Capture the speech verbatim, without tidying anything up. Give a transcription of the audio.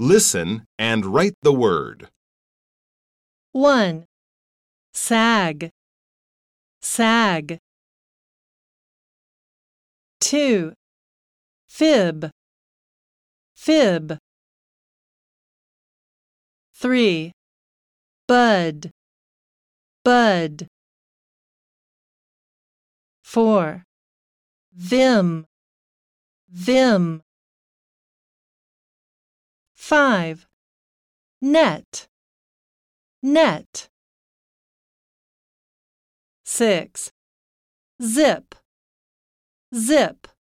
Listen and write the word. one. Sag, sag. two. Fib, fib. three. Bud, bud. four. Vim, vim. five. Net, net. six. Zip, zip.